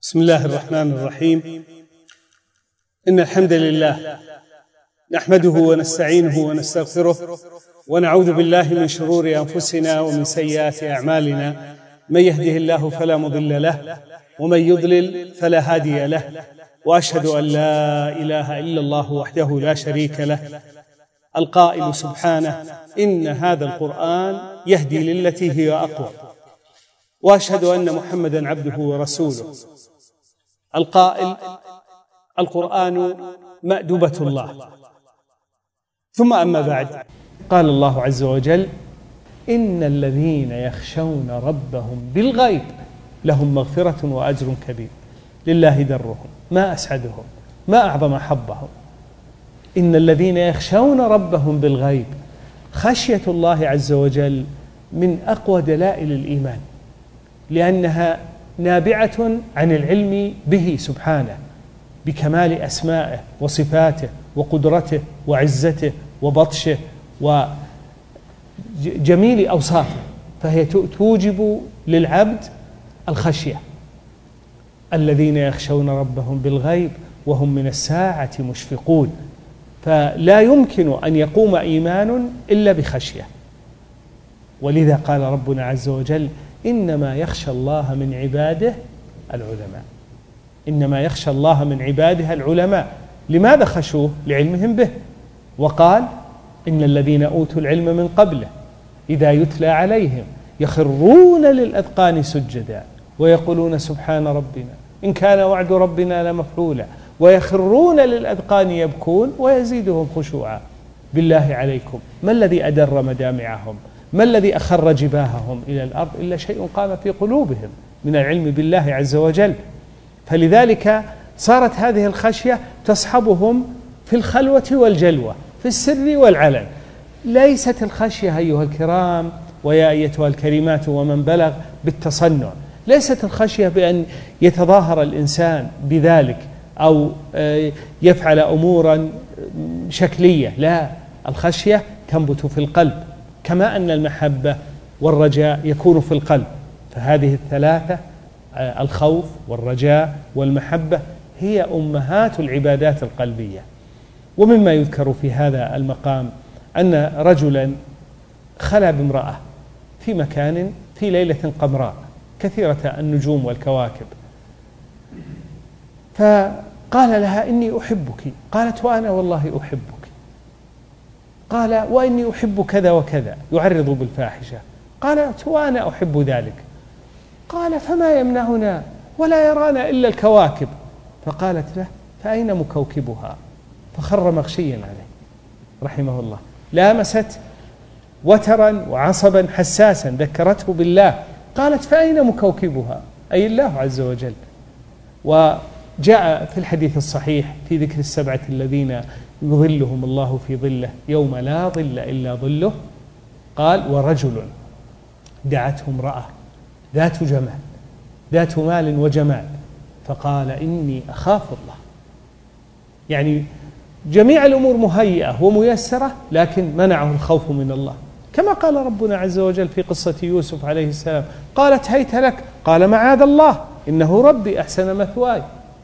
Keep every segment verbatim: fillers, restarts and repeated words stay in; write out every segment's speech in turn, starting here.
بسم الله الرحمن الرحيم. إن الحمد لله نحمده ونستعينه ونستغفره ونعوذ بالله من شرور أنفسنا ومن سيئات أعمالنا، من يهده الله فلا مضل له ومن يضلل فلا هادي له، وأشهد أن لا إله إلا الله وحده لا شريك له القائل سبحانه: إن هذا القرآن يهدي للتي هي أقوم، وأشهد أن محمدًا عبده ورسوله القائل: القرآن مأدبة الله. ثم أما بعد، قال الله عز وجل: إن الذين يخشون ربهم بالغيب لهم مغفرة وأجر كبير. لله درهم، ما أسعدهم، ما أعظم حظهم. إن الذين يخشون ربهم بالغيب، خشية الله عز وجل من أقوى دلائل الإيمان، لأنها نابعة عن العلم به سبحانه بكمال أسمائه وصفاته وقدرته وعزته وبطشه وجميل أوصافه، فهي توجب للعبد الخشية. الذين يخشون ربهم بالغيب وهم من الساعة مشفقون، فلا يمكن أن يقوم إيمان إلا بخشية. ولذا قال ربنا عز وجل: إنما يخشى الله من عباده العلماء. إنما يخشى الله من عباده العلماء. لماذا خشوه؟ لعلمهم به. وقال: إن الذين أوتوا العلم من قبله إذا يتلى عليهم يخرون للأذقان سجدا ويقولون سبحان ربنا إن كان وعد ربنا لمفعولا ويخرون للأذقان يبكون ويزيدهم خشوعا. بالله عليكم، ما الذي أدر مدامعهم؟ ما الذي أخر جباههم إلى الأرض إلا شيء قام في قلوبهم من العلم بالله عز وجل. فلذلك صارت هذه الخشية تصحبهم في الخلوة والجلوة، في السر والعلن. ليست الخشية أيها الكرام ويا أيتها الكريمات ومن بلغ بالتصنع، ليست الخشية بأن يتظاهر الإنسان بذلك أو يفعل أمورا شكلية. لا، الخشية تنبت في القلب، كما أن المحبة والرجاء يكون في القلب. فهذه الثلاثة، الخوف والرجاء والمحبة، هي أمهات العبادات القلبية. ومما يذكر في هذا المقام أن رجلا خلا بامرأة في مكان في ليلة قمراء كثيرة النجوم والكواكب، فقال لها: إني أحبك. قالت: وأنا والله أحبك. قال: وإني أحب كذا وكذا، يعرض بالفاحشة. قالت: وأنا أحب ذلك. قال: فما يمنعنا ولا يرانا إلا الكواكب. فقالت له: فأين مكوكبها؟ فخر مغشيا عليه رحمه الله. لامست وترا وعصبا حساسا ذكرته بالله. قالت: فأين مكوكبها؟ أي الله عز وجل. وجاء في الحديث الصحيح في ذكر السبعة الذين يظلهم الله في ظله يوم لا ظل إلا ظله، قال: ورجل دعته امرأة ذات جمال ذات مال وجمال فقال: إني أخاف الله. يعني جميع الأمور مهيئة وميسرة، لكن منعه الخوف من الله، كما قال ربنا عز وجل في قصة يوسف عليه السلام: قالت: هيت لك. قال: معاذ الله إنه ربي أحسن مثواي.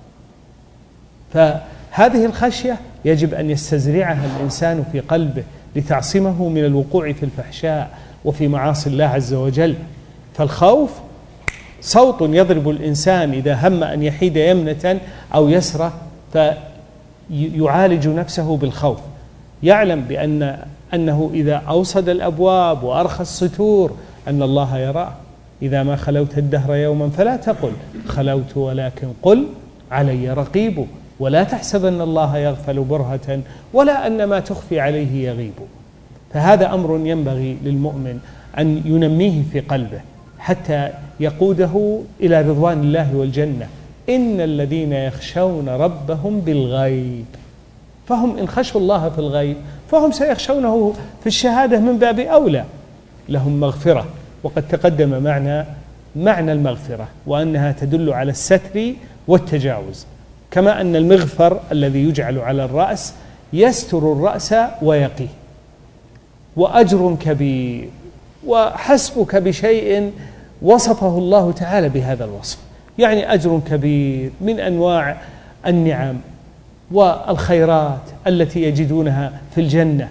فهذه الخشية يجب أن يستزرعها الإنسان في قلبه لتعصمه من الوقوع في الفحشاء وفي معاصي الله عز وجل. فالخوف صوت يضرب الإنسان إذا هم أن يحيد يمنة أو يسرة، فيعالج نفسه بالخوف. يعلم بأن أنه إذا أوصد الأبواب وأرخى الستور أن الله يراه. إذا ما خلوت الدهر يوما فلا تقل خلوت، ولكن قل علي رقيب. ولا تحسب أن الله يغفل برهة ولا أن ما تخفي عليه يغيب. فهذا أمر ينبغي للمؤمن أن ينميه في قلبه حتى يقوده إلى رضوان الله والجنة. إن الذين يخشون ربهم بالغيب، فهم إن خشوا الله في الغيب فهم سيخشونه في الشهادة من باب أولى. لهم مغفرة، وقد تقدم معنى معنى المغفرة وأنها تدل على الستر والتجاوز، كما أن المغفر الذي يجعل على الرأس يستر الرأس ويقيه. وأجر كبير، وحسبك بشيء وصفه الله تعالى بهذا الوصف، يعني أجر كبير من أنواع النعم والخيرات التي يجدونها في الجنة.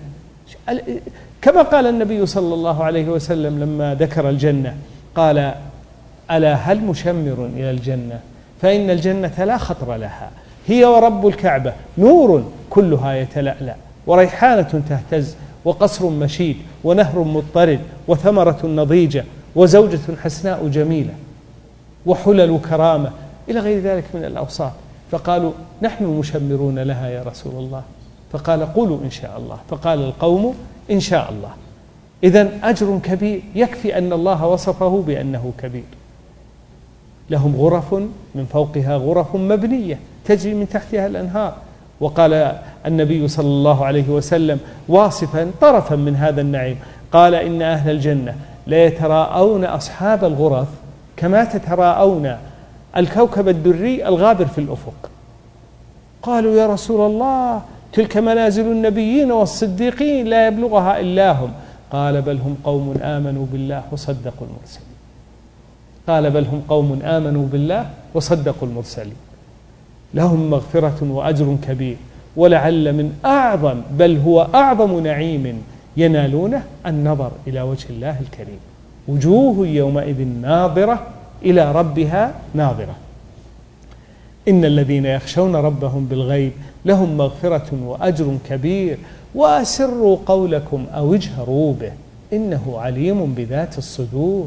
كما قال النبي صلى الله عليه وسلم لما ذكر الجنة قال: ألا هل مشمر إلى الجنة فإن الجنة لا خطر لها، هي ورب الكعبة نور كلها يتلألأ، وريحانة تهتز، وقصر مشيد، ونهر مضطرد، وثمرة نضيجة، وزوجة حسناء جميلة، وحلل كرامة، إلى غير ذلك من الأوصاف. فقالوا: نحن المشمرون لها يا رسول الله. فقال: قولوا إن شاء الله. فقال القوم: إن شاء الله. إذن أجر كبير، يكفي أن الله وصفه بأنه كبير. لهم غرف من فوقها غرف مبنية تجري من تحتها الأنهار. وقال النبي صلى الله عليه وسلم واصفا طرفا من هذا النعيم، قال: إن أهل الجنة ليتراءون أصحاب الغرف كما تتراءون الكوكب الدري الغابر في الأفق. قالوا: يا رسول الله، تلك منازل النبيين والصديقين لا يبلغها إلا هم. قال: بل هم قوم آمنوا بالله وصدقوا المرسلين. قال: بل هم قوم آمنوا بالله وصدقوا المرسلين. لهم مغفرة وأجر كبير، ولعل من أعظم بل هو أعظم نعيم ينالونه النظر إلى وجه الله الكريم. وجوه يومئذ ناظرة إلى ربها ناظرة. إن الذين يخشون ربهم بالغيب لهم مغفرة وأجر كبير، وأسروا قولكم أو اجهروا به إنه عليم بذات الصدور.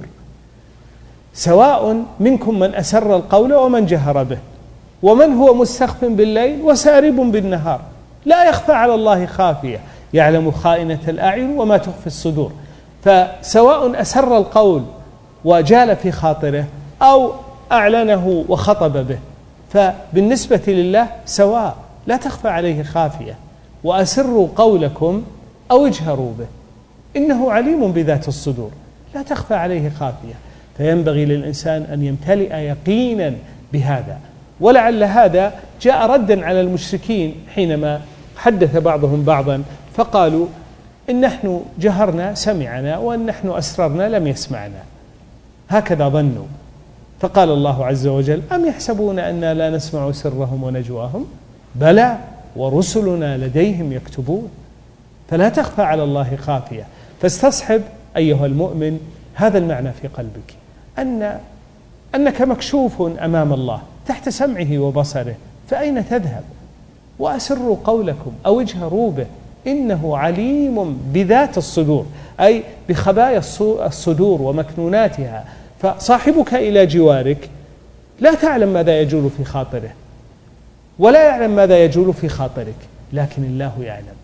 سواء منكم من أسر القول ومن جهر به، ومن هو مستخف بالليل وسارب بالنهار، لا يخفى على الله خافية، يعلم خائنة الأعين وما تخفي الصدور. فسواء أسر القول وجال في خاطره أو أعلنه وخطب به، فبالنسبة لله سواء، لا تخفى عليه خافية. وأسروا قولكم أو اجهروا به إنه عليم بذات الصدور، لا تخفى عليه خافية. فينبغي للإنسان أن يمتلئ يقينا بهذا. ولعل هذا جاء ردا على المشركين حينما حدث بعضهم بعضا فقالوا: إن نحن جهرنا سمعنا، وإن نحن أسررنا لم يسمعنا. هكذا ظنوا. فقال الله عز وجل: أم يحسبون أننا لا نسمع سرهم ونجواهم؟ بلى ورسلنا لديهم يكتبون. فلا تخفى على الله خافية. فاستصحب أيها المؤمن هذا المعنى في قلبك، أن أنك مكشوف أمام الله تحت سمعه وبصره، فأين تذهب؟ وأسروا قولكم أو اجهروا به إنه عليم بذات الصدور، أي بخبايا الصدور ومكنوناتها. فصاحبك إلى جوارك لا تعلم ماذا يجول في خاطره، ولا يعلم ماذا يجول في خاطرك، لكن الله يعلم.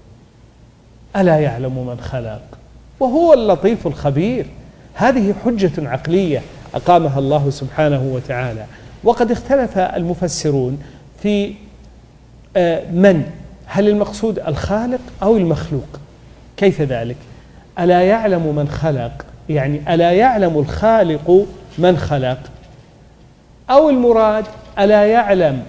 ألا يعلم من خلق وهو اللطيف الخبير. هذه حجة عقلية أقامها الله سبحانه وتعالى. وقد اختلف المفسرون في من، هل المقصود الخالق أو المخلوق؟ كيف ذلك؟ ألا يعلم من خلق، يعني ألا يعلم الخالق من خلق، أو المراد ألا يعلم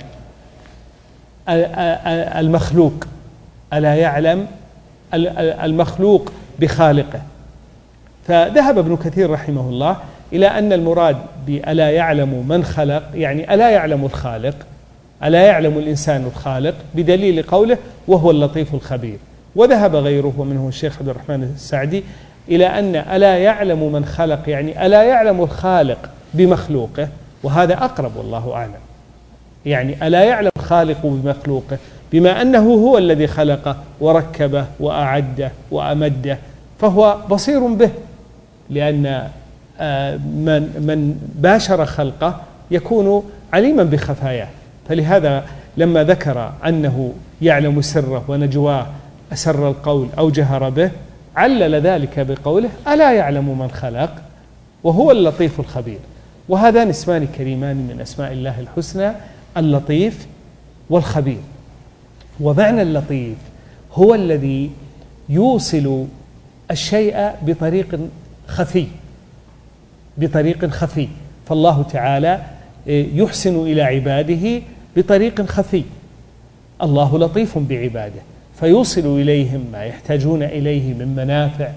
المخلوق، ألا يعلم المخلوق بخالقه. فذهب ابن كثير رحمه الله إلى أن المراد بألا يعلم من خلق يعني ألا يعلم الخالق، ألا يعلم الإنسان الخالق، بدليل قوله وهو اللطيف الخبير. وذهب غيره ومنه الشيخ عبد الرحمن السعدي إلى أن ألا يعلم من خلق يعني ألا يعلم الخالق بمخلوقه، وهذا أقرب والله أعلم. يعني ألا يعلم الخالق بمخلوقه بما أنه هو الذي خلقه وركبه وأعده وأمده، فهو بصير به، لأن من من باشر خلقه يكون عليما بخفاياه. فلهذا لما ذكر أنه يعلم سره ونجواه، أسر القول أو جهر به، علل ذلك بقوله ألا يعلم من خلق وهو اللطيف الخبير. وهذان اسمان كريمان من أسماء الله الحسنى، اللطيف والخبير. ومعنى اللطيف هو الذي يوصل الشيء بطريق خفي بطريق خفي فالله تعالى يحسن إلى عباده بطريق خفي. الله لطيف بعباده فيوصل إليهم ما يحتاجون إليه من منافع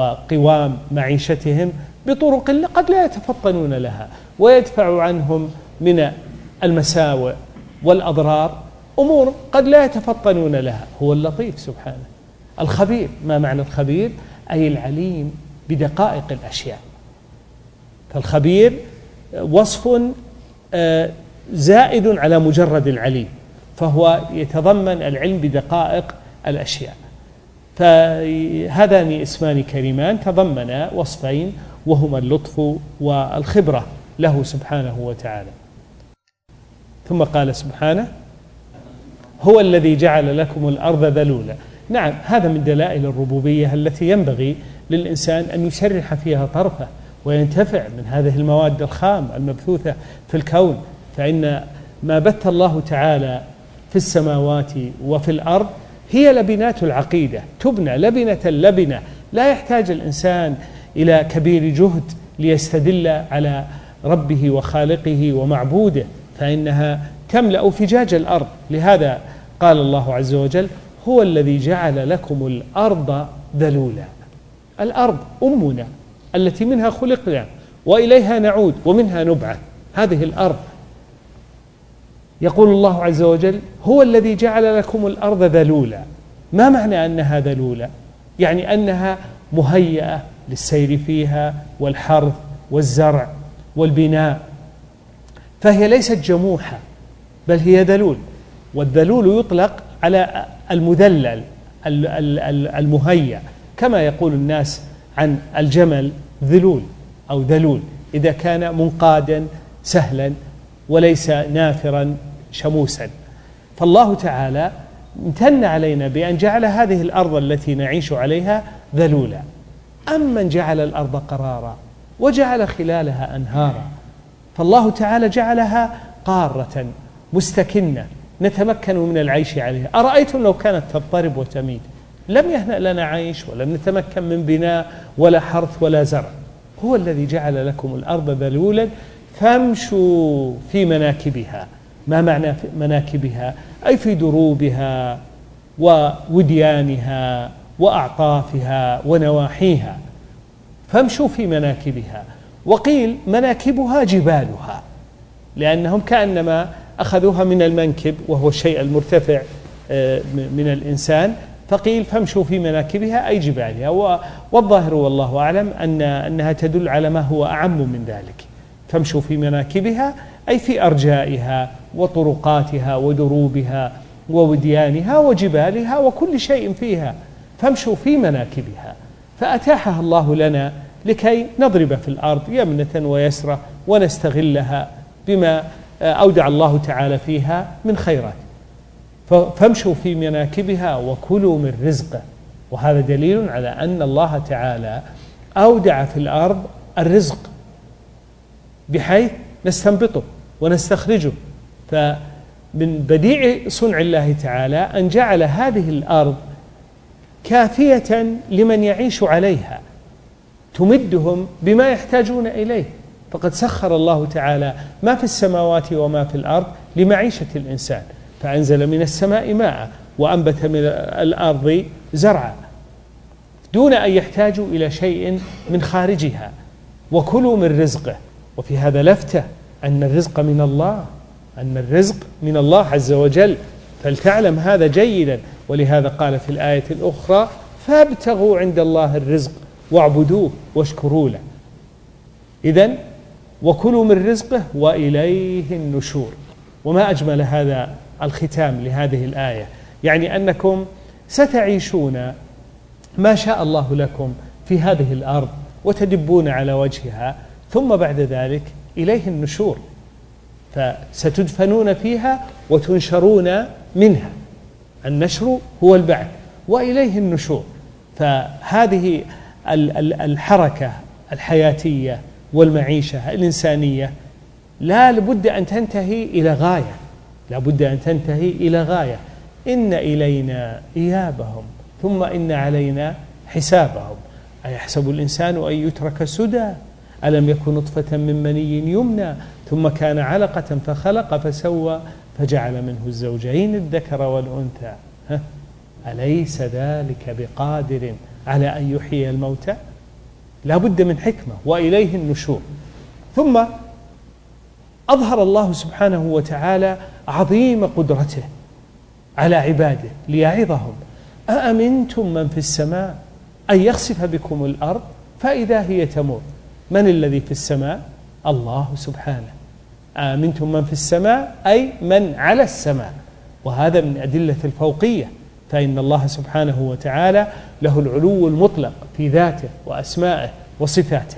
وقوام معيشتهم بطرق قد لا يتفطنون لها، ويدفع عنهم من المساوئ والأضرار أمور قد لا يتفطنون لها. هو اللطيف سبحانه. الخبير، ما معنى الخبير؟ أي العليم بدقائق الأشياء. فالخبير وصف زائد على مجرد العليم، فهو يتضمن العلم بدقائق الأشياء. فهذان اسمان كريمان تضمنا وصفين، وهما اللطف والخبرة له سبحانه وتعالى. ثم قال سبحانه: هو الذي جعل لكم الأرض ذلولا. نعم، هذا من دلائل الربوبية التي ينبغي للإنسان أن يسرح فيها طرفه وينتفع من هذه المواد الخام المبثوثة في الكون. فإن ما بث الله تعالى في السماوات وفي الأرض هي لبنات العقيدة، تبنى لبنة لبنة، لا يحتاج الإنسان إلى كبير جهد ليستدل على ربه وخالقه ومعبوده، فإنها تملأ فجاج الأرض. لهذا قال الله عز وجل: هو الذي جعل لكم الأرض ذلولا. الأرض أمنا التي منها خلقنا وإليها نعود ومنها نبعث، هذه الأرض. يقول الله عز وجل: هو الذي جعل لكم الأرض ذلولا. ما معنى أنها ذلولا؟ يعني أنها مهيئة للسير فيها والحرث والزرع والبناء، فهي ليست جموحة بل هي ذلول. والذلول يطلق على المذلل المهيأ، كما يقول الناس عن الجمل ذلول أو ذلول إذا كان منقادا سهلا وليس نافرا شموسا. فالله تعالى امتن علينا بأن جعل هذه الأرض التي نعيش عليها ذلولا. أمن جعل الأرض قرارا وجعل خلالها أنهارا. فالله تعالى جعلها قارة مستكنة نتمكن من العيش عليها. أرأيتم لو كانت تضطرب وتميد؟ لم يهنأ لنا عيش، ولم نتمكن من بناء ولا حرث ولا زرع. هو الذي جعل لكم الأرض ذلولا فامشوا في مناكبها. ما معنى في مناكبها؟ أي في دروبها ووديانها وأعطافها ونواحيها، فامشوا في مناكبها. وقيل مناكبها جبالها، لأنهم كأنما أخذوها من المنكب وهو الشيء المرتفع من الإنسان، فقيل فامشوا في مناكبها أي جبالها. والظاهر والله أعلم أن أنها تدل على ما هو أعم من ذلك. فامشوا في مناكبها أي في أرجائها وطرقاتها ودروبها ووديانها وجبالها وكل شيء فيها، فامشوا في مناكبها. فأتاحها الله لنا لكي نضرب في الأرض يمنة ويسرة ونستغلها بما أودع الله تعالى فيها من خيرات. فامشوا في مناكبها وكلوا من رزقه. وهذا دليل على أن الله تعالى أودع في الأرض الرزق بحيث نستنبطه ونستخرجه. فمن بديع صنع الله تعالى أن جعل هذه الأرض كافية لمن يعيش عليها، تمدهم بما يحتاجون إليه. فقد سخر الله تعالى ما في السماوات وما في الأرض لمعيشة الإنسان، فأنزل من السماء ماء وأنبت من الأرض زرعا دون أن يحتاجوا إلى شيء من خارجها. وكلوا من رزقه. وفي هذا لفتة أن الرزق من الله، أن الرزق من الله عز وجل، فلتعلم هذا جيدا. ولهذا قال في الآية الأخرى: فابتغوا عند الله الرزق واعبدوه واشكروا له. إذن وكلوا من رزقه وإليه النشور. وما أجمل هذا الختام لهذه الآية، يعني أنكم ستعيشون ما شاء الله لكم في هذه الأرض وتدبون على وجهها، ثم بعد ذلك إليه النشور، فستدفنون فيها وتنشرون منها. النشر هو البعث وإليه النشور. فهذه الحركة الحياتية والمعيشة الإنسانية لا بد أن تنتهي إلى غاية، لا بد أن تنتهي إلى غاية. إن إلينا إيابهم ثم إن علينا حسابهم. أيحسب الإنسان أن يترك سدى؟ ألم يكن نطفة من مني يمنى ثم كان علقة فخلق فسوى فجعل منه الزوجين الذكر والأنثى أليس ذلك بقادر على أن يحيي الموتى؟ لا بد من حكمة وإليه النشور. ثم أظهر الله سبحانه وتعالى عظيم قدرته على عباده ليعظهم. أأمنتم من في السماء أن يخسف بكم الأرض فإذا هي تمور. من الذي في السماء؟ الله سبحانه. أأمنتم من في السماء أي من على السماء، وهذا من أدلة الفوقية، فإن الله سبحانه وتعالى له العلو المطلق في ذاته وأسمائه وصفاته.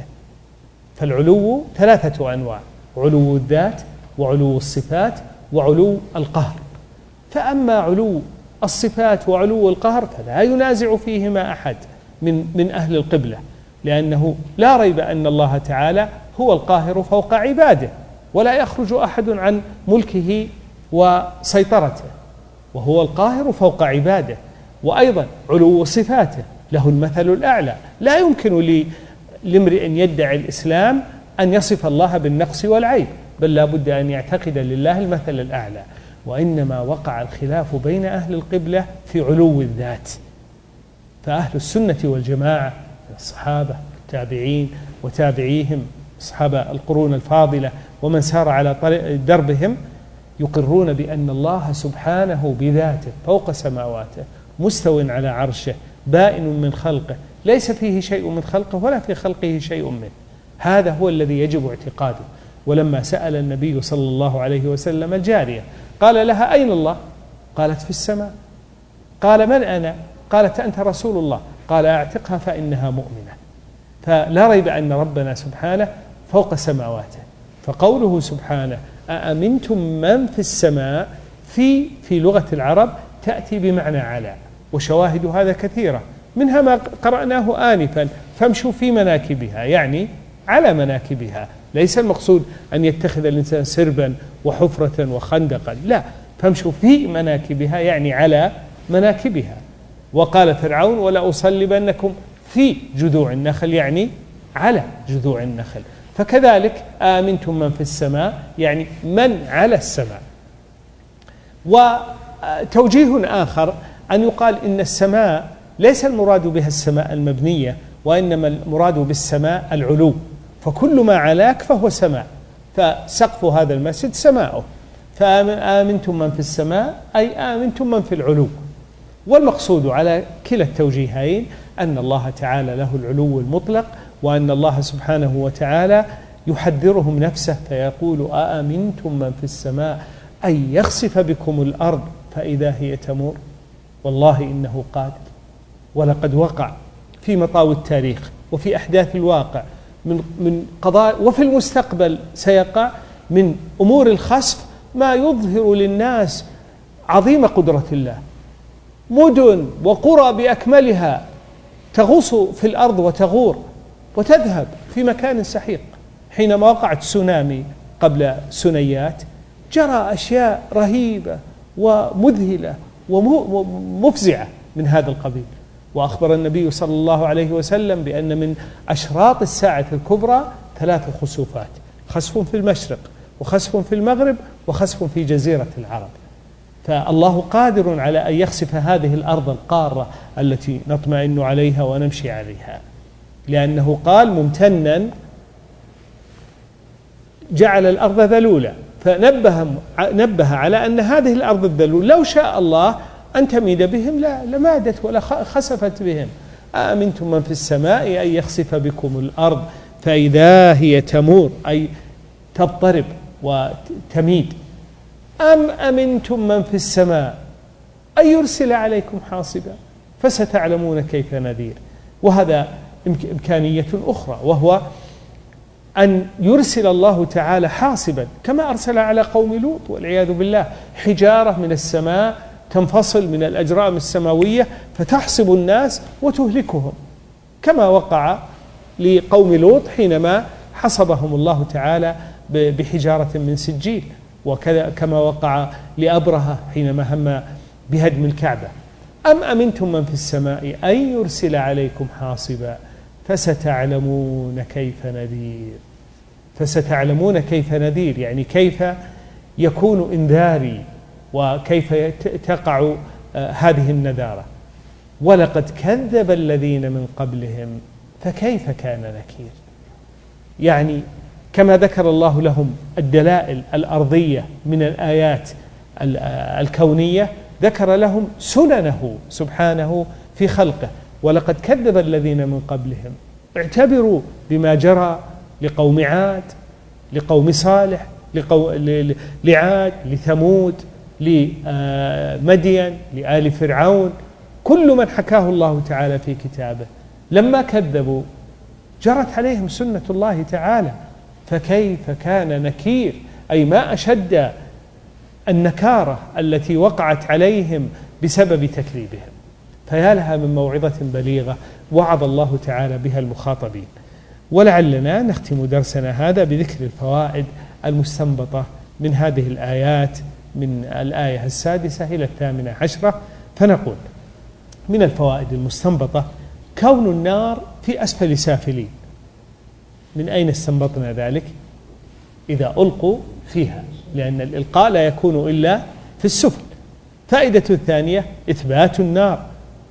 فالعلو ثلاثة أنواع: علو الذات وعلو الصفات وعلو القهر. فأما علو الصفات وعلو القهر فلا ينازع فيهما أحد من من أهل القبلة، لأنه لا ريب أن الله تعالى هو القاهر فوق عباده، ولا يخرج أحد عن ملكه وسيطرته، وهو القاهر فوق عباده. وأيضا علو صفاته، له المثل الأعلى. لا يمكن لامرئ يدعي الإسلام أن يصف الله بالنقص والعيب، بل لا بد أن يعتقد لله المثل الأعلى. وإنما وقع الخلاف بين أهل القبلة في علو الذات. فأهل السنة والجماعة الصحابة التابعين وتابعيهم أصحاب القرون الفاضلة ومن سار على دربهم يقرون بأن الله سبحانه بذاته فوق سماواته مستو على عرشه بائن من خلقه، ليس فيه شيء من خلقه ولا في خلقه شيء منه. هذا هو الذي يجب اعتقاده. ولما سأل النبي صلى الله عليه وسلم الجارية قال لها: أين الله؟ قالت: في السماء. قال: من أنا؟ قالت: أنت رسول الله. قال: أعتقها فإنها مؤمنة. فلا ريب أن ربنا سبحانه فوق سماواته. فقوله سبحانه أأمنتم من في السماء في في لغة العرب تأتي بمعنى على، وشواهد هذا كثيرة، منها ما قرأناه آنفا: فامشوا في مناكبها، يعني على مناكبها. ليس المقصود أن يتخذ الإنسان سربا وحفرة وخندقا، لا، فامشوا في مناكبها يعني على مناكبها. وقال فرعون: ولا أصلبنكم في جذوع النخل، يعني على جذوع النخل. فكذلك آمنتم من في السماء يعني من على السماء. وتوجيه آخر أن يقال إن السماء ليس المراد بها السماء المبنية، وإنما المراد بالسماء العلو، فكل ما علاك فهو سماء. فسقف هذا المسجد سماؤه. فآمنتم من في السماء أي آمنتم من في العلو. والمقصود على كلا التوجيهين أن الله تعالى له العلو المطلق، وأن الله سبحانه وتعالى يحذرهم نفسه فيقول: أأمنتم من في السماء أن يخسف بكم الأرض فإذا هي تمور. والله إنه قادر. ولقد وقع في مطاوي التاريخ وفي أحداث الواقع من من قضاء، وفي المستقبل سيقع من أمور الخسف ما يظهر للناس عظيم قدرة الله. مدن وقرى بأكملها تغوص في الأرض وتغور وتذهب في مكان سحيق. حينما وقعت تسونامي قبل سنيات جرى أشياء رهيبة ومذهلة ومفزعة من هذا القبيل. وأخبر النبي صلى الله عليه وسلم بأن من أشراط الساعة الكبرى ثلاث خسوفات: خسف في المشرق، وخسف في المغرب، وخسف في جزيرة العرب. فالله قادر على أن يخسف هذه الأرض القارة التي نطمئن عليها ونمشي عليها، لأنه قال ممتنا جعل الأرض ذلولا، فنبه نبه على أن هذه الأرض الذلول لو شاء الله أن تميد بهم لا لمادت ولا خسفت بهم. أأمنتم من في السماء أن يخسف بكم الأرض فإذا هي تمور أي تضطرب وتميد. أم أمنتم من في السماء أن يرسل عليكم حاصبا فستعلمون كيف نذير. وهذا إمكانية أخرى، وهو أن يرسل الله تعالى حاصبا كما أرسل على قوم لوط والعياذ بالله، حجارة من السماء تنفصل من الأجرام السماوية فتحصب الناس وتهلكهم، كما وقع لقوم لوط حينما حصبهم الله تعالى بحجارة من سجيل، وكذا كما وقع لأبرهة حينما هم بهدم الكعبة. أم أمنتم من في السماء أن يرسل عليكم حاصبا فستعلمون كيف نذير. فستعلمون كيف نذير يعني كيف يكون إنذاري وكيف تقع هذه النذارة. ولقد كذب الذين من قبلهم فكيف كان نكير. يعني كما ذكر الله لهم الدلائل الأرضية من الآيات الكونية، ذكر لهم سننه سبحانه في خلقه. ولقد كذب الذين من قبلهم، اعتبروا بما جرى لقوم عاد، لقوم صالح، لعاد، لثمود، لمدين، لآل فرعون، كل من حكاه الله تعالى في كتابه لما كذبوا جرت عليهم سنة الله تعالى. فكيف كان نكير، أي ما أشد النكارة التي وقعت عليهم بسبب تكذيبهم. فيا لها من موعظة بليغة وعظ الله تعالى بها المخاطبين. ولعلنا نختم درسنا هذا بذكر الفوائد المستنبطة من هذه الآيات من الآية السادسة إلى الثامنة عشرة. فنقول من الفوائد المستنبطة كون النار في أسفل سافلين. من أين استنبطنا ذلك؟ إذا ألقوا فيها، لأن الإلقاء لا يكون إلا في السفل. فائدة الثانية إثبات النار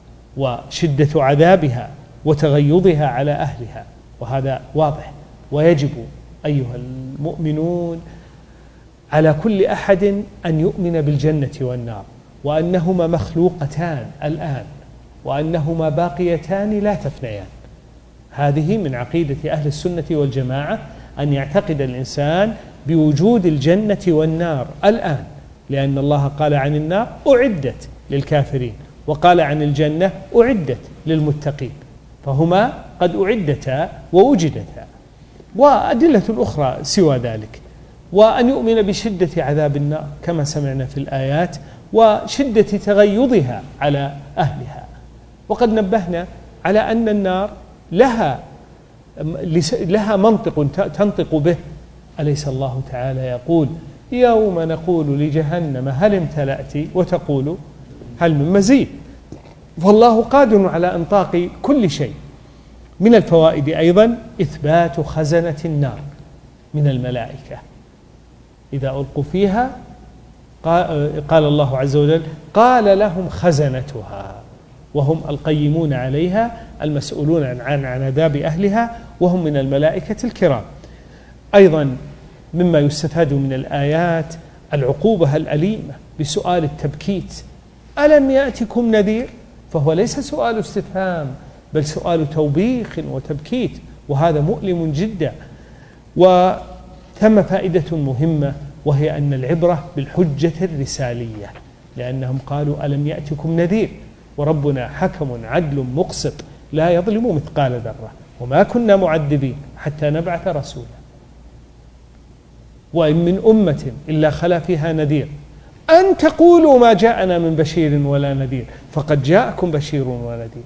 وشدة عذابها وتغيضها على أهلها، وهذا واضح. ويجب أيها المؤمنون على كل أحد أن يؤمن بالجنة والنار، وأنهما مخلوقتان الآن، وأنهما باقيتان لا تفنيان. هذه من عقيدة أهل السنة والجماعة، أن يعتقد الإنسان بوجود الجنة والنار الآن، لأن الله قال عن النار أعدت للكافرين، وقال عن الجنة أعدت للمتقين، فهما قد أعدتا ووجدتا. وأدلة أخرى سوى ذلك، وأن يؤمن بشدة عذاب النار كما سمعنا في الآيات، وشدة تغيضها على أهلها. وقد نبهنا على أن النار لها لها منطق تنطق به. أليس الله تعالى يقول يوم نقول لجهنم هل امتلأت وتقول هل من مزيد؟ فالله قادر على إنطاق كل شيء. من الفوائد أيضا إثبات خزنة النار من الملائكة، إذا ألقوا فيها قال الله عز وجل قال لهم خزنتها، وهم القيمون عليها المسؤولون عن عذاب أهلها، وهم من الملائكة الكرام. أيضا مما يستفاد من الآيات العقوبة الأليمة بسؤال التبكيت: ألم يأتكم نذير؟ فهو ليس سؤال استفهام بل سؤال توبيخ وتبكيت، وهذا مؤلم جدا. وثم فائدة مهمة، وهي أن العبرة بالحجة الرسالية، لأنهم قالوا ألم يأتكم نذير، وربنا حكم عدل مقسط لا يظلم مثقال ذرة، وما كنا معذبين حتى نبعث رسولا، وإن من أمة إلا خلا فيها نذير أن تقولوا ما جاءنا من بشير ولا نذير، فقد جاءكم بشير ونذير.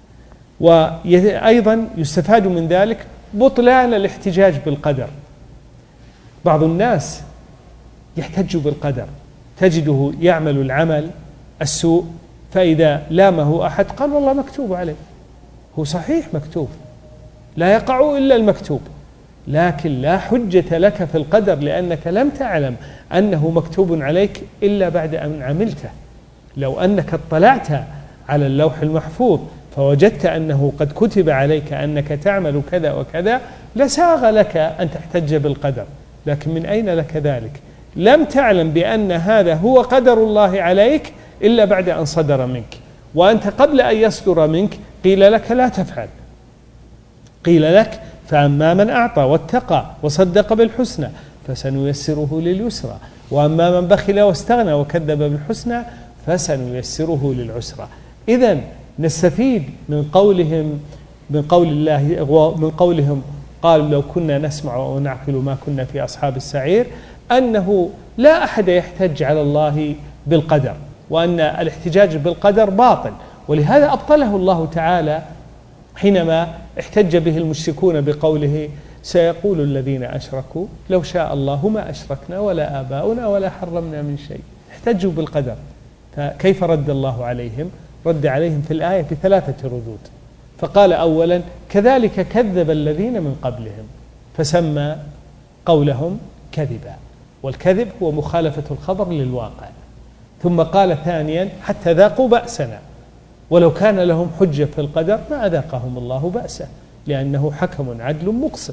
وأيضا يستفاد من ذلك بطلان الاحتجاج بالقدر. بعض الناس يحتج بالقدر، تجده يعمل العمل السوء، فإذا لامه أحد قال والله مكتوب عليه. هو صحيح مكتوب، لا يقع إلا المكتوب، لكن لا حجة لك في القدر، لأنك لم تعلم أنه مكتوب عليك إلا بعد أن عملته. لو أنك اطلعت على اللوح المحفوظ فوجدت أنه قد كتب عليك أنك تعمل كذا وكذا لساغ لك أن تحتج بالقدر، لكن من أين لك ذلك؟ لم تعلم بأن هذا هو قدر الله عليك إلا بعد أن صدر منك، وأنت قبل أن يصدر منك قيل لك لا تفعل، قيل لك فأما من أعطى واتقى وصدق بالحسنى فسنيسره لليسرى، وأما من بخل واستغنى وكذب بالحسنى فسنيسره للعسرى. إذن نستفيد من قولهم من قول الله من قولهم قالوا لو كنا نسمع ونعقل ما كنا في أصحاب السعير، أنه لا أحد يحتج على الله بالقدر، وأن الاحتجاج بالقدر باطل، ولهذا أبطله الله تعالى حينما احتج به المشركون بقوله سيقول الذين أشركوا لو شاء الله ما أشركنا ولا آباؤنا ولا حرمنا من شيء. احتجوا بالقدر، فكيف رد الله عليهم؟ رد عليهم في الآية بثلاثة ردود. فقال أولا كذلك كذب الذين من قبلهم، فسمى قولهم كذبا، والكذب هو مخالفة الخبر للواقع. ثم قال ثانيا حتى ذاقوا بأسنا، ولو كان لهم حجة في القدر ما أذاقهم الله بأسه، لأنه حكم عدل مقسط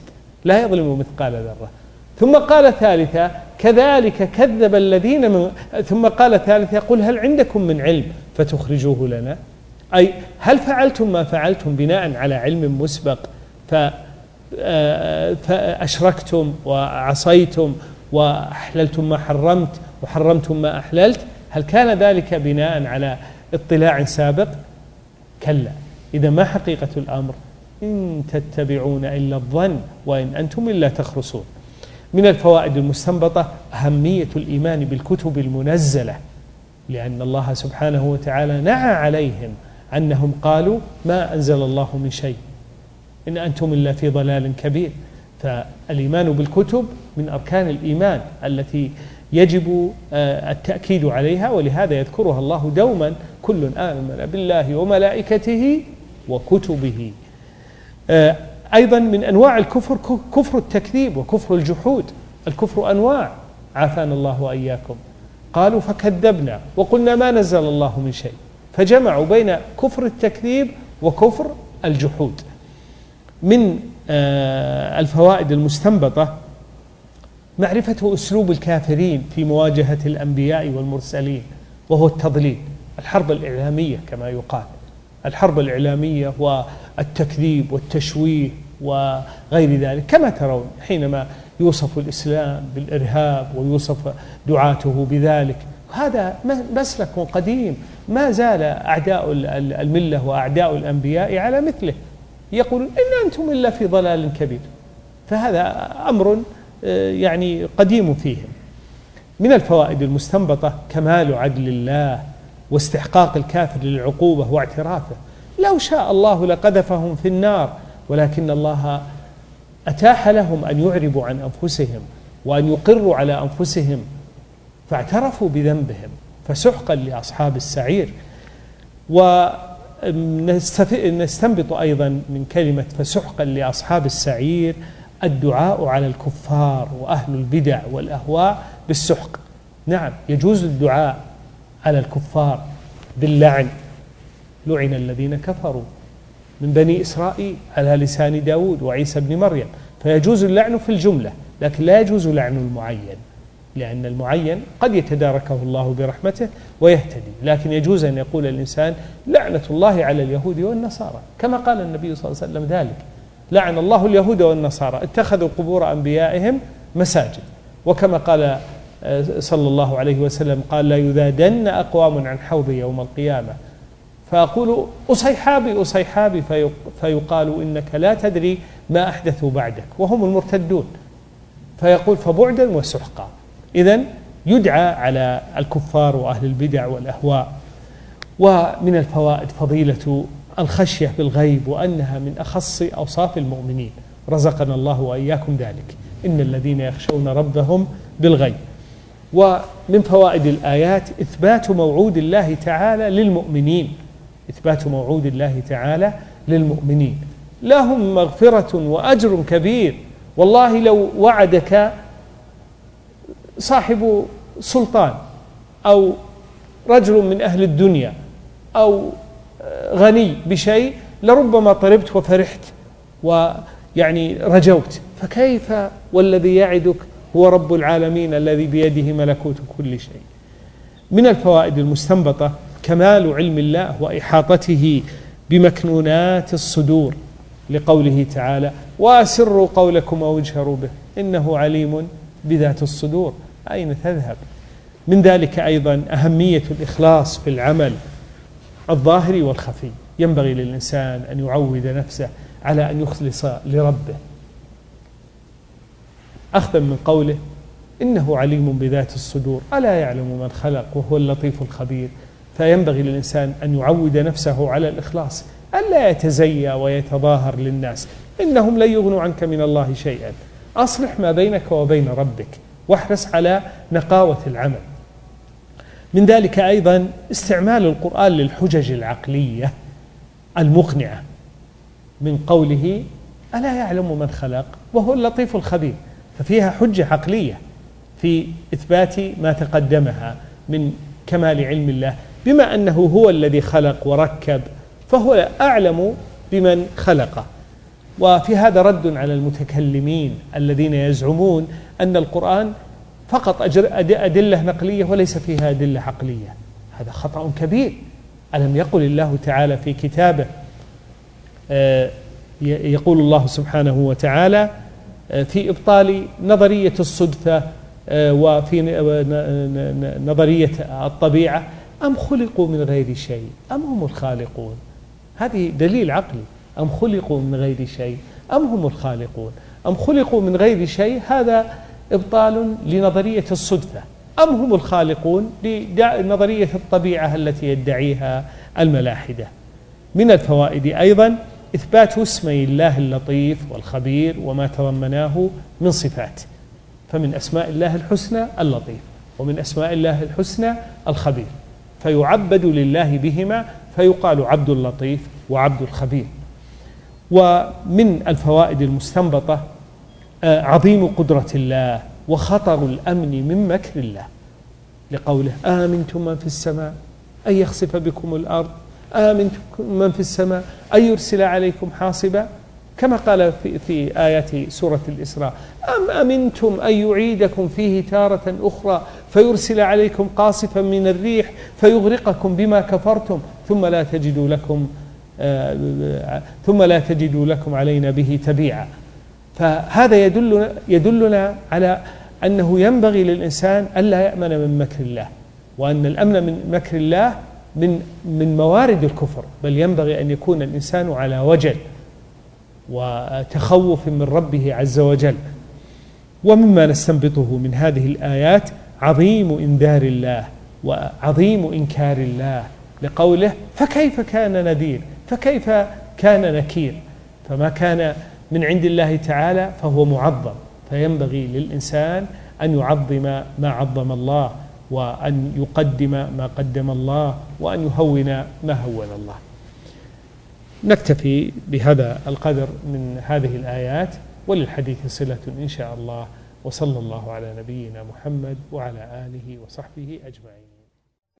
لا يظلم مثقال ذرة. ثم قال ثالثا كذلك كذب الذين من ثم قال ثالثا قل هل عندكم من علم فتخرجوه لنا، أي هل فعلتم ما فعلتم بناء على علم مسبق فأشركتم وعصيتم وأحللتم ما حرمت وحرمتم ما أحللت؟ هل كان ذلك بناء على اطلاع سابق؟ كلا. إذا ما حقيقة الأمر؟ إن تتبعون إلا الظن وإن أنتم إلا تخرصون. من الفوائد المستنبطة أهمية الإيمان بالكتب المنزلة، لأن الله سبحانه وتعالى نعى عليهم أنهم قالوا ما أنزل الله من شيء إن أنتم إلا في ضلال كبير. فالإيمان بالكتب من أركان الإيمان التي يجب التأكيد عليها، ولهذا يذكرها الله دوما: كل آمن بالله وملائكته وكتبه. أيضا من أنواع الكفر كفر التكذيب وكفر الجحود. الكفر أنواع، عافانا الله وإياكم. قالوا فكذبنا وقلنا ما نزل الله من شيء، فجمعوا بين كفر التكذيب وكفر الجحود. من الفوائد المستنبطة معرفة أسلوب الكافرين في مواجهة الأنبياء والمرسلين، وهو التضليل، الحرب الإعلامية كما يقال، الحرب الإعلامية والتكذيب والتشويه وغير ذلك، كما ترون حينما يوصف الإسلام بالإرهاب ويوصف دعاته بذلك. هذا مسلك قديم ما زال أعداء الملة وأعداء الأنبياء على مثله، يقولون إن أنتم إلا في ضلال كبير. فهذا أمر يعني قديم فيهم. من الفوائد المستنبطة كمال عدل الله واستحقاق الكافر للعقوبة واعترافه. لو شاء الله لقذفهم في النار، ولكن الله أتاح لهم أن يعربوا عن أنفسهم وأن يقروا على أنفسهم فاعترفوا بذنبهم، فسحقا لأصحاب السعير. ونستنبط أيضا من كلمة فسحقا لأصحاب السعير الدعاء على الكفار وأهل البدع والأهواء بالسحق. نعم، يجوز الدعاء على الكفار باللعن، لعن الذين كفروا من بني إسرائيل على لسان داود وعيسى بن مريم، فيجوز اللعن في الجملة، لكن لا يجوز لعن المعين، لأن المعين قد يتداركه الله برحمته ويهتدي. لكن يجوز أن يقول الإنسان لعنة الله على اليهود والنصارى، كما قال النبي صلى الله عليه وسلم ذلك: لعن الله اليهود والنصارى اتخذوا قبور أنبيائهم مساجد. وكما قال صلى الله عليه وسلم قال: لا يذادن أقوام عن حوض يوم القيامة فأقول أصيحابي أصيحابي فيقال إنك لا تدري ما أحدثوا بعدك، وهم المرتدون، فيقول فبعدا وسحقا. إذن يدعى على الكفار وأهل البدع والأهواء. ومن الفوائد فضيلة الخشية بالغيب، وأنها من أخص أوصاف المؤمنين، رزقنا الله وإياكم ذلك. إن الذين يخشون ربهم بالغيب. ومن فوائد الآيات إثبات موعود الله تعالى للمؤمنين، إثبات موعود الله تعالى للمؤمنين، لهم مغفرة وأجر كبير. والله لو وعدك صاحب سلطان أو رجل من أهل الدنيا أو غني بشيء لربما طربت وفرحت ويعني رجوت، فكيف والذي يعدك هو رب العالمين الذي بيده ملكوت كل شيء. من الفوائد المستنبطة كمال علم الله وإحاطته بمكنونات الصدور، لقوله تعالى: وأسروا قولكم أو اجهروا به إنه عليم بذات الصدور. أين تذهب؟ من ذلك أيضا أهمية الإخلاص في العمل الظاهر والخفي. ينبغي للإنسان أن يعود نفسه على أن يخلص لربه، أخذا من قوله: إنه عليم بذات الصدور ألا يعلم من خلق وهو اللطيف الخبير. فينبغي للإنسان أن يعود نفسه على الإخلاص، ألا يتزيى ويتظاهر للناس، إنهم لن يغنوا عنك من الله شيئا. أصلح ما بينك وبين ربك، واحرص على نقاوة العمل. من ذلك أيضا استعمال القرآن للحجج العقلية المقنعة، من قوله: ألا يعلم من خلق وهو اللطيف الخبير، ففيها حجة عقلية في إثبات ما تقدمها من كمال علم الله، بما أنه هو الذي خلق وركب فهو أعلم بمن خلقه. وفي هذا رد على المتكلمين الذين يزعمون أن القرآن فقط أدلة نقلية وليس فيها أدلة عقلية. هذا خطأ كبير. ألم يقل الله تعالى في كتابه، يقول الله سبحانه وتعالى في إبطال نظرية الصدفة وفي نظرية الطبيعة: أم خلقوا من غير شيء أم هم الخالقون. هذه دليل عقلي. أم خلقوا من غير شيء أم هم الخالقون. أم خلقوا من غير شيء هذا إبطال لنظرية الصدفة. أم هم الخالقون لنظرية الطبيعة التي يدعيها الملاحدة. من الفوائد أيضا إثبات اسمي الله اللطيف والخبير وما تضمناه من صفات. فمن أسماء الله الحسنى اللطيف، ومن أسماء الله الحسنى الخبير، فيعبد لله بهما فيقال عبد اللطيف وعبد الخبير. ومن الفوائد المستنبطة عظيم قدرة الله وخطر الأمن من مكر الله، لقوله: آمنتم من في السماء أن يخسف بكم الأرض آمنتم من في السماء أن يرسل عليكم حاصبا، كما قال في, في آيات سورة الإسراء: أم أمنتم أن يعيدكم فيه تارة أخرى فيرسل عليكم قاصفا من الريح فيغرقكم بما كفرتم ثم لا تجدوا لكم آه ثم لا تجدوا لكم علينا به تبيعا. فهذا يدلنا, يدلنا على أنه ينبغي للإنسان ألا يأمن من مكر الله، وأن الأمن من مكر الله من من موارد الكفر، بل ينبغي أن يكون الإنسان على وجل وتخوف من ربه عز وجل. ومما نستنبطه من هذه الآيات عظيم إنذار الله وعظيم إنكار الله، لقوله: فكيف كان نذير، فكيف كان نكير. فما كان من عند الله تعالى فهو معظم، فينبغي للإنسان أن يعظم ما عظم الله، وأن يقدم ما قدم الله، وأن يهون ما هون الله. نكتفي بهذا القدر من هذه الآيات، وللحديث صلة إن شاء الله. وصلى الله على نبينا محمد وعلى آله وصحبه أجمعين.